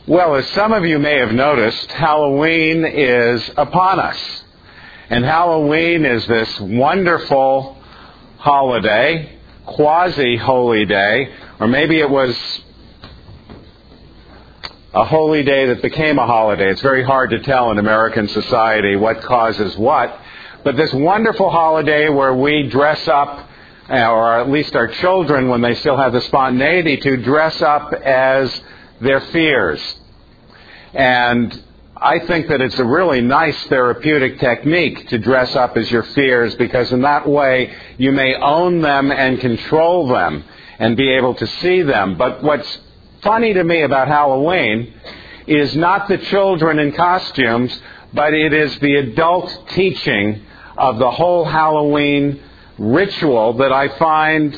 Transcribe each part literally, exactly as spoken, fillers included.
Well, as some of you may have noticed, Halloween is upon us. And Halloween is this wonderful holiday, quasi-holy day, or maybe it was a holy day that became a holiday. It's very hard to tell in American society what causes what. But this wonderful holiday where we dress up, or at least our children, when they still have the spontaneity to, dress up as their fears. And I think that it's a really nice therapeutic technique to dress up as your fears, because in that way you may own them and control them and be able to see them. But what's funny to me about Halloween is not the children in costumes, but it is the adult teaching of the whole Halloween ritual that I find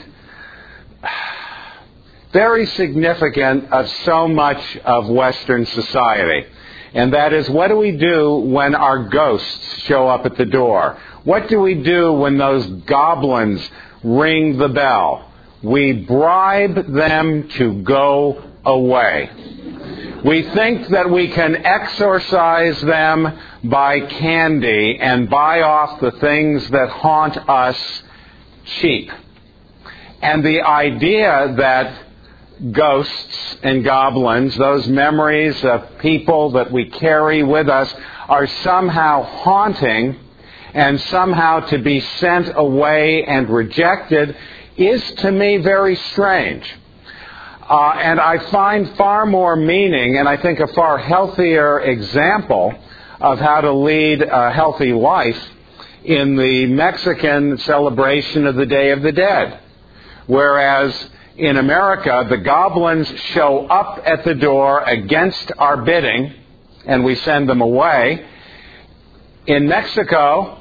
very significant of so much of Western society. And that is, what do we do when our ghosts show up at the door? What do we do when those goblins ring the bell? We bribe them to go away. We think that we can exorcise them by candy and buy off the things that haunt us cheap. And the idea that ghosts and goblins, those memories of people that we carry with us, are somehow haunting and somehow to be sent away and rejected is, to me, very strange. Uh, and I find far more meaning, and I think a far healthier example of how to lead a healthy life in the Mexican celebration of the Day of the Dead. Whereas in America, the goblins show up at the door against our bidding, and we send them away. In Mexico,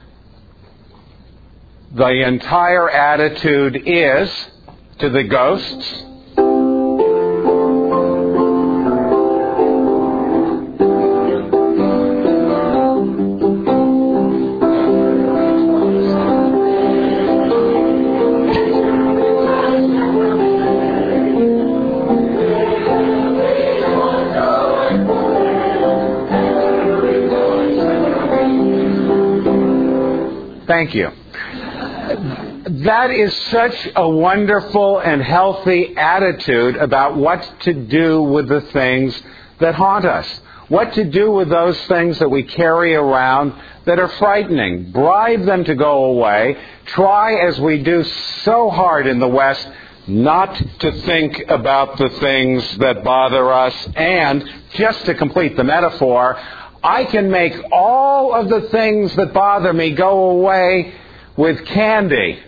the entire attitude is to the ghosts, Thank you. That is such a wonderful and healthy attitude about what to do with the things that haunt us. What to do with those things that we carry around that are frightening. Bribe them to go away. Try, as we do so hard in the West, not to think about the things that bother us. And, just to complete the metaphor, I can make all of the things that bother me go away with candy.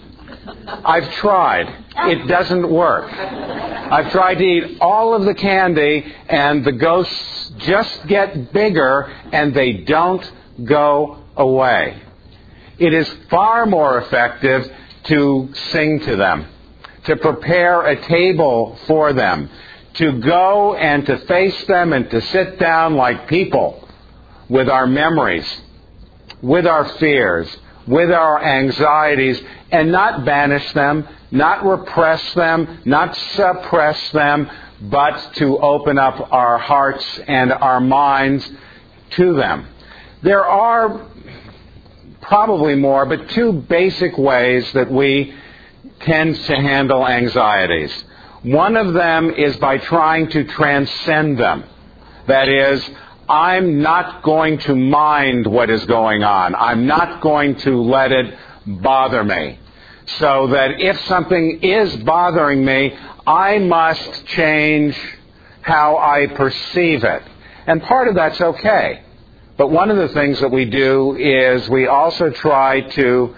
I've tried. It doesn't work. I've tried to eat all of the candy, and the ghosts just get bigger, and they don't go away. It is far more effective to sing to them, to prepare a table for them, to go and to face them and to sit down like people with our memories, with our fears, with our anxieties, and not banish them, not repress them, not suppress them, but to open up our hearts and our minds to them. There are probably more, but two basic ways that we tend to handle anxieties. One of them is by trying to transcend them. That is, I'm not going to mind what is going on. I'm not going to let it bother me. So that if something is bothering me, I must change how I perceive it. And part of that's okay. But one of the things that we do is we also try to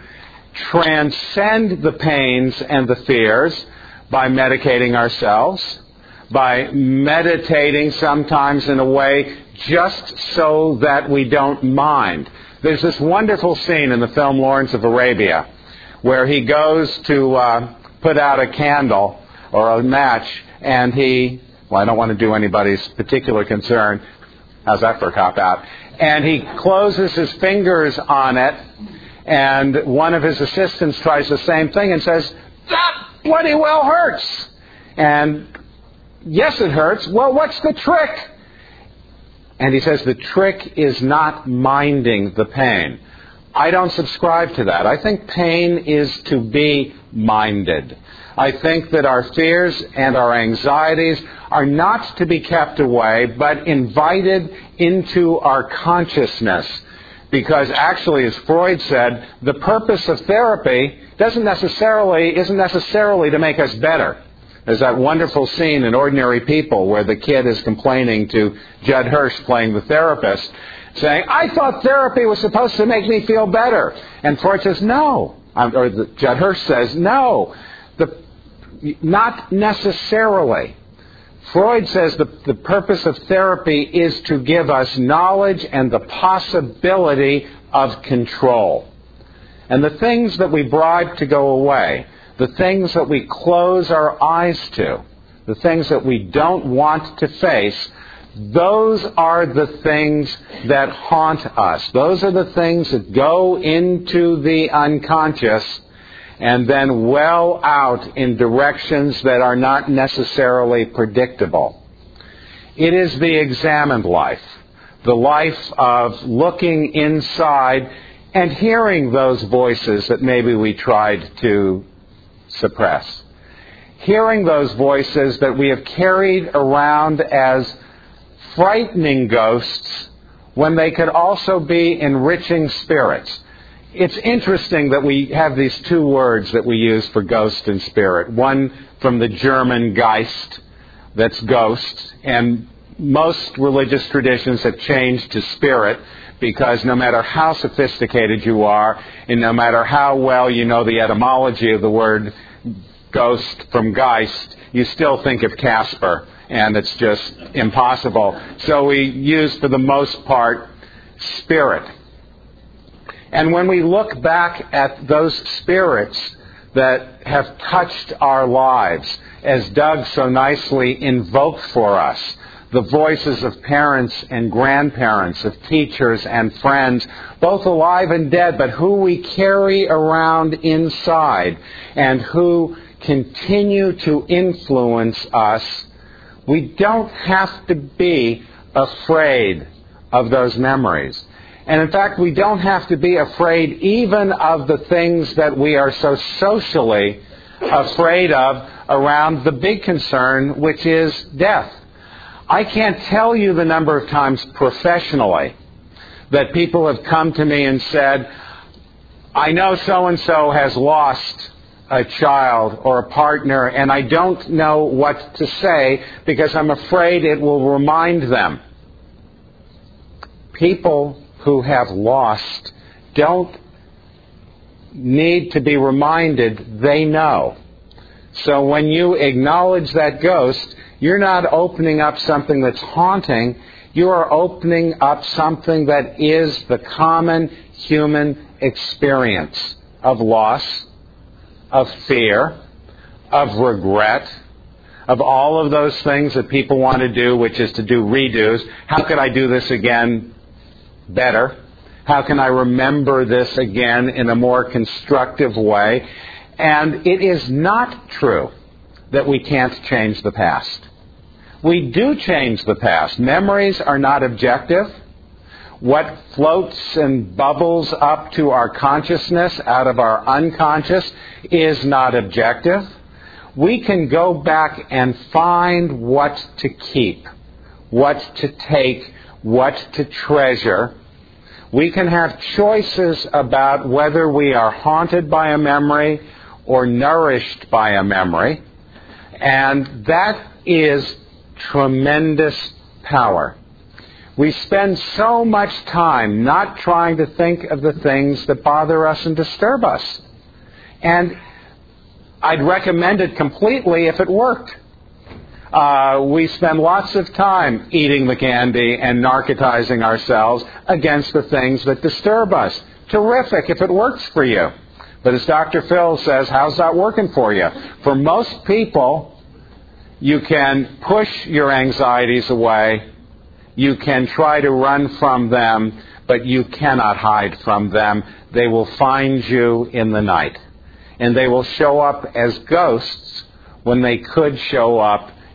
transcend the pains and the fears by medicating ourselves, by meditating sometimes in a way just so that we don't mind. There's this wonderful scene in the film Lawrence of Arabia where he goes to uh, put out a candle or a match, and he, well, I don't want to do anybody's particular concern. How's that for a cop-out? And he closes his fingers on it, and one of his assistants tries the same thing and says, "That bloody well hurts." And yes, it hurts. Well, what's the trick? And he says the trick is not minding the pain. I don't subscribe to that. I think pain is to be minded. I think that our fears and our anxieties are not to be kept away, but invited into our consciousness. Because actually, as Freud said, the purpose of therapy doesn't necessarily, isn't necessarily to make us better. There's that wonderful scene in Ordinary People where the kid is complaining to Judd Hirsch, playing the therapist, saying, I thought therapy was supposed to make me feel better. And Freud says, no. Or the, Judd Hirsch says, no. The, not necessarily. Freud says the, the purpose of therapy is to give us knowledge and the possibility of control. And the things that we bribe to go away, the things that we close our eyes to, the things that we don't want to face, those are the things that haunt us. Those are the things that go into the unconscious and then well out in directions that are not necessarily predictable. It is the examined life, the life of looking inside and hearing those voices that maybe we tried to suppress. Hearing those voices that we have carried around as frightening ghosts when they could also be enriching spirits. It's interesting that we have these two words that we use for ghost and spirit. One from the German Geist, that's ghost, and most religious traditions have changed to spirit because no matter how sophisticated you are and no matter how well you know the etymology of the word ghost from Geist, you still think of Casper, and it's just impossible. So we use, for the most part, spirit. And when we look back at those spirits that have touched our lives, as Doug so nicely invoked for us, the voices of parents and grandparents, of teachers and friends, both alive and dead, but who we carry around inside and who continue to influence us, we don't have to be afraid of those memories. And in fact, we don't have to be afraid even of the things that we are so socially afraid of around the big concern, which is death. I can't tell you the number of times professionally that people have come to me and said, I know so-and-so has lost a child or a partner, and I don't know what to say because I'm afraid it will remind them. People who have lost don't need to be reminded, they know. So when you acknowledge that ghost, you're not opening up something that's haunting, you are opening up something that is the common human experience of loss, of fear, of regret, of all of those things that people want to do, which is to do redos. How could I do this again better? How can I remember this again in a more constructive way? And it is not true that we can't change the past. We do change the past. Memories are not objective. What floats and bubbles up to our consciousness out of our unconscious is not objective. We can go back and find what to keep, what to take, what to treasure. We can have choices about whether we are haunted by a memory or nourished by a memory. And that is tremendous power. We spend so much time not trying to think of the things that bother us and disturb us. And I'd recommend it completely if it worked. Uh, we spend lots of time eating the candy and narcotizing ourselves against the things that disturb us. Terrific if it works for you. But as Doctor Phil says, how's that working for you? For most people, you can push your anxieties away. You can try to run from them, but you cannot hide from them. They will find you in the night. And they will show up as ghosts when they could show up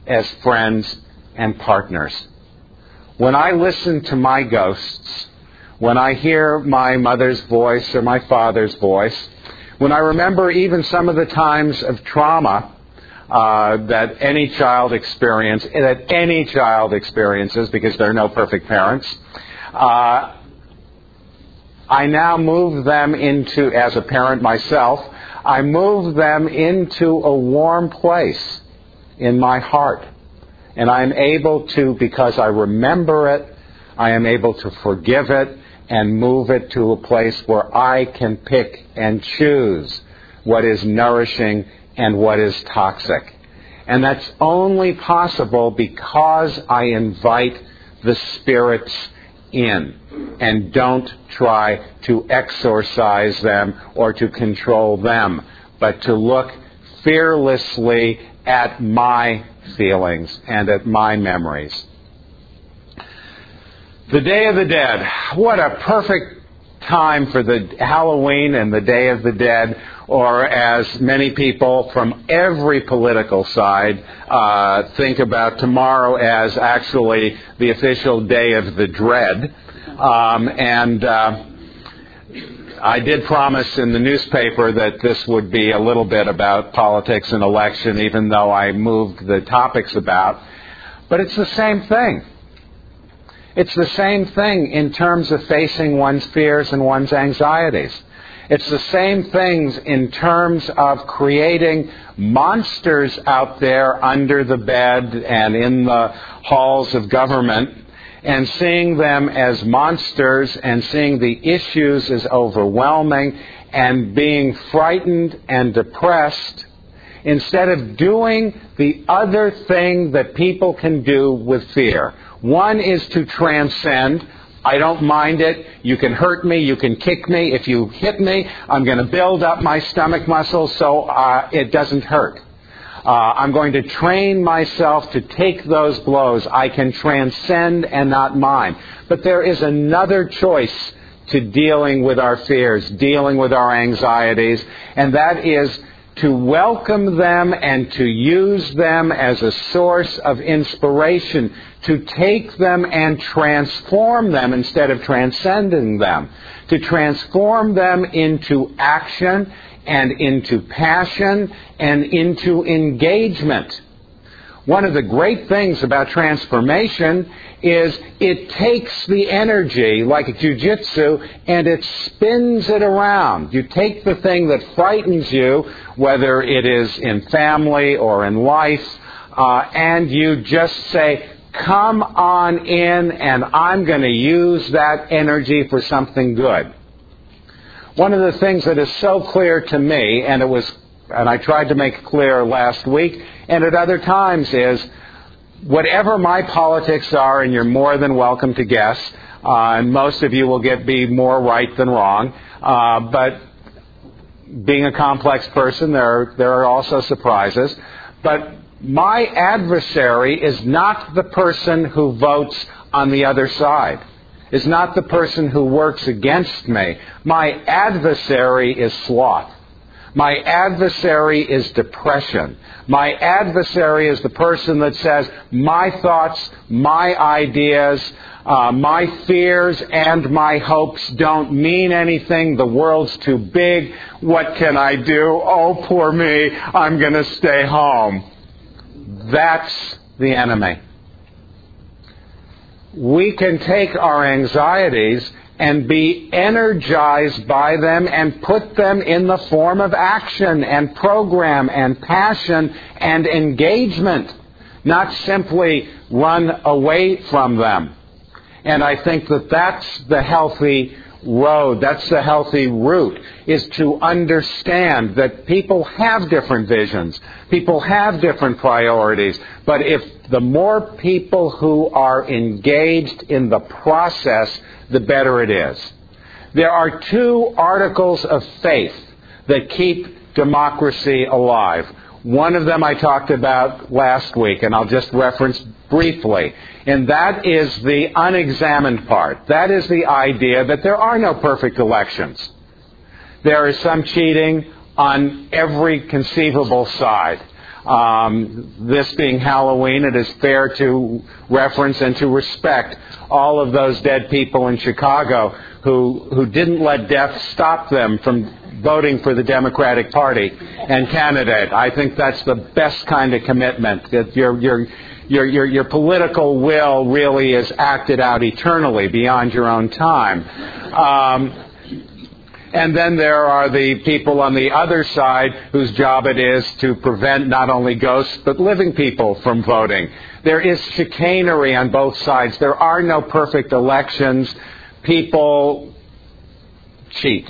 as friends and partners. When I listen to my ghosts, when I hear my mother's voice or my father's voice, when I remember even some of the times of trauma uh, that any child experience, that any child experiences, because there are no perfect parents, uh, I now move them into, as a parent myself, I move them into a warm place in my heart. And I am able to, because I remember it, I am able to forgive it and move it to a place where I can pick and choose what is nourishing and what is toxic. And that's only possible because I invite the spirits in and don't try to exorcise them or to control them, but to look fearlessly at my feelings and at my memories. The Day of the Dead. What a perfect time for the Halloween and the Day of the Dead, or as many people from every political side uh, think about tomorrow as actually the official Day of the Dread. Um, and uh, I did promise in the newspaper that this would be a little bit about politics and election, even though I moved the topics about. But it's the same thing. It's the same thing in terms of facing one's fears and one's anxieties. It's the same things in terms of creating monsters out there under the bed and in the halls of government, and seeing them as monsters and seeing the issues as overwhelming and being frightened and depressed, instead of doing the other thing that people can do with fear. One is to transcend. I don't mind it. You can hurt me. You can kick me. If you hit me, I'm going to build up my stomach muscles so uh, it doesn't hurt. Uh, I'm going to train myself to take those blows. I can transcend and not mind. But there is another choice to dealing with our fears, dealing with our anxieties, and that is to welcome them and to use them as a source of inspiration, to take them and transform them instead of transcending them, to transform them into action and into passion and into engagement. One of the great things about transformation is it takes the energy, like jiu-jitsu, and it spins it around. You take the thing that frightens you, whether it is in family or in life, uh, and you just say, come on in, and I'm going to use that energy for something good. One of the things that is so clear to me, and it was, and I tried to make clear last week and at other times, is whatever my politics are, and you're more than welcome to guess, uh, and most of you will get be more right than wrong, uh, but being a complex person, there are, there are also surprises. But my adversary is not the person who votes on the other side. Is not the person who works against me. My adversary is sloth. My adversary is depression. My adversary is the person that says, my thoughts, my ideas, uh, my fears and my hopes don't mean anything. The world's too big. What can I do? Oh, poor me. I'm going to stay home. That's the enemy. We can take our anxieties and be energized by them and put them in the form of action and program and passion and engagement, not simply run away from them. And I think that that's the healthy road, that's the healthy route, is to understand that people have different visions, people have different priorities, but if the more people who are engaged in the process, the better it is. There are two articles of faith that keep democracy alive. One of them I talked about last week, and I'll just reference briefly. And that is the unexamined part. That is the idea that there are no perfect elections. There is some cheating on every conceivable side. Um, this being Halloween, it is fair to reference and to respect all of those dead people in Chicago who who didn't let death stop them from voting for the Democratic Party and candidate. I think that's the best kind of commitment, that your your your your, your political will really is acted out eternally beyond your own time. Um, And then there are the people on the other side whose job it is to prevent not only ghosts but living people from voting. There is chicanery on both sides. There are no perfect elections. People cheat.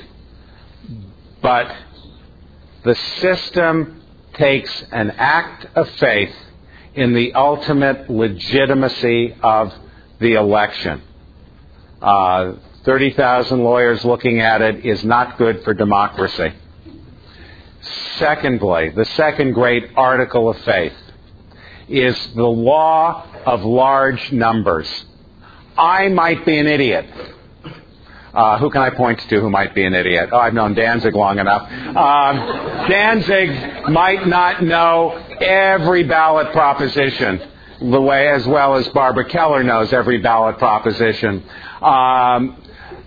But the system takes an act of faith in the ultimate legitimacy of the election. Uh, thirty thousand lawyers looking at it is not good for democracy. Secondly, the second great article of faith is the law of large numbers. I might be an idiot. Uh, who can I point to who might be an idiot? Oh, I've known Danzig long enough. Um, Danzig might not know every ballot proposition the way as well as Barbara Keller knows every ballot proposition. Um,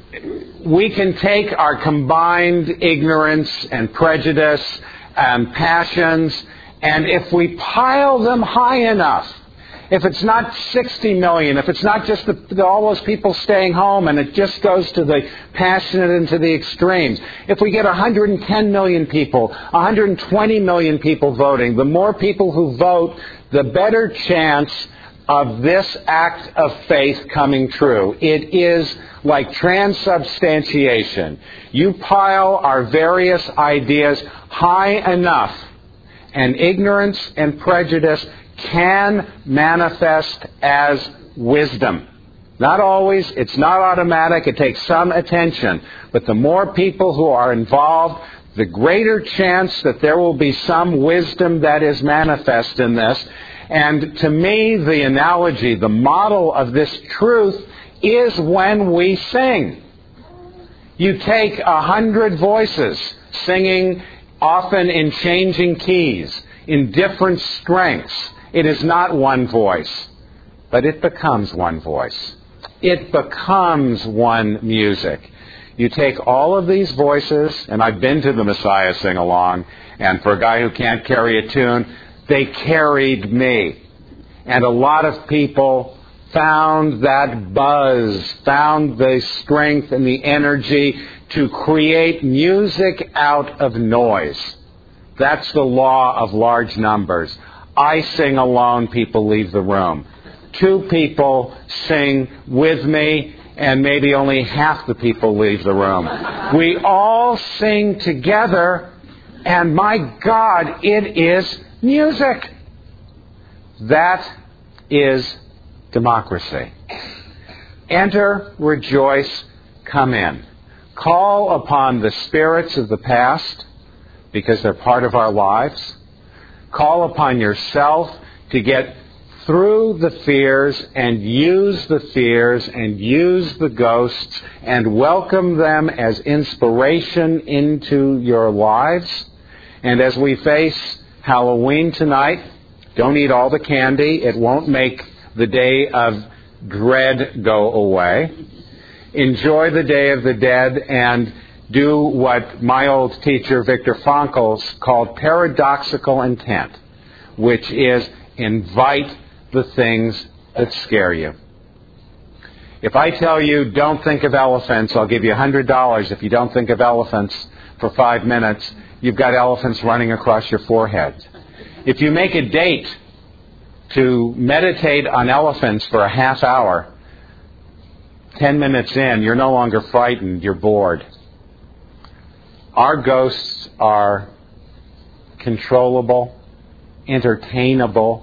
we can take our combined ignorance and prejudice and passions, and if we pile them high enough, if it's not sixty million, if it's not just the, the, all those people staying home and it just goes to the passionate and to the extremes, if we get one hundred ten million people, one hundred twenty million people voting, the more people who vote, the better chance of this act of faith coming true. It is like transubstantiation. You pile our various ideas high enough, and ignorance and prejudice can manifest as wisdom. Not always, it's not automatic, it takes some attention. But the more people who are involved, the greater chance that there will be some wisdom that is manifest in this. And to me, the analogy, the model of this truth is when we sing. You take a hundred voices singing, often in changing keys, in different strengths. It is not one voice, but it becomes one voice. It becomes one music. You take all of these voices, and I've been to the Messiah Sing-Along, and for a guy who can't carry a tune, they carried me. And a lot of people found that buzz, found the strength and the energy to create music out of noise. That's the law of large numbers. I sing alone, people leave the room. Two people sing with me, and maybe only half the people leave the room. We all sing together, and my God, it is music. That is democracy. Enter, rejoice, come in. Call upon the spirits of the past, because they're part of our lives. Call upon yourself to get through the fears and use the fears and use the ghosts and welcome them as inspiration into your lives. And as we face Halloween tonight, don't eat all the candy. It won't make the day of dread go away. Enjoy the Day of the Dead and do what my old teacher Viktor Frankl called paradoxical intent, which is invite the things that scare you. If I tell you don't think of elephants, I'll give you one hundred dollars if you don't think of elephants for five minutes. You've got elephants running across your forehead. If you make a date to meditate on elephants for a half hour, ten minutes in, you're no longer frightened, you're bored. Our ghosts are controllable, entertainable,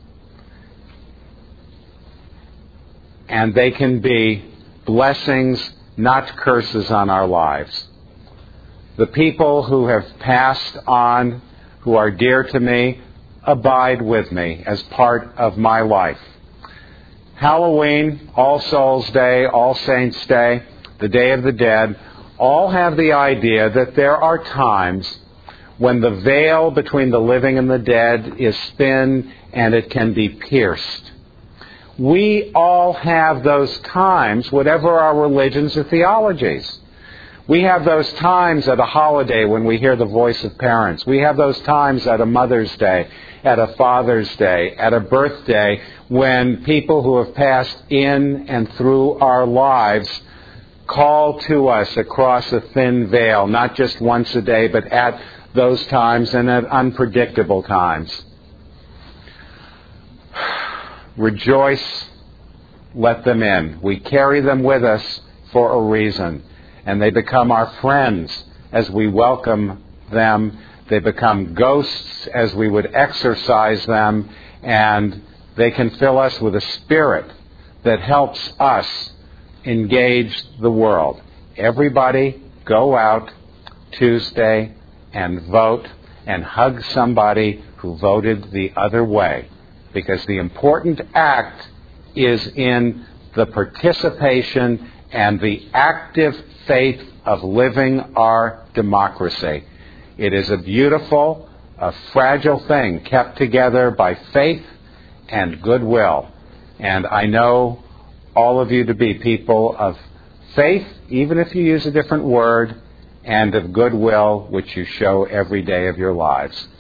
and they can be blessings, not curses on our lives. The people who have passed on, who are dear to me, abide with me as part of my life. Halloween, All Souls Day, All Saints Day, the Day of the Dead, all have the idea that there are times when the veil between the living and the dead is thin and it can be pierced. We all have those times, whatever our religions or theologies. We have those times at a holiday when we hear the voice of parents. We have those times at a Mother's Day, at a Father's Day, at a birthday, when people who have passed in and through our lives call to us across a thin veil, not just once a day, but at those times and at unpredictable times. Rejoice, let them in. We carry them with us for a reason. And they become our friends as we welcome them. They become ghosts as we would exorcise them. And they can fill us with a spirit that helps us engage the world. Everybody go out Tuesday and vote and hug somebody who voted the other way. Because the important act is in the participation and the active faith of living our democracy. It is a beautiful, a fragile thing kept together by faith and goodwill. And I know all of you to be people of faith, even if you use a different word, and of goodwill, which you show every day of your lives.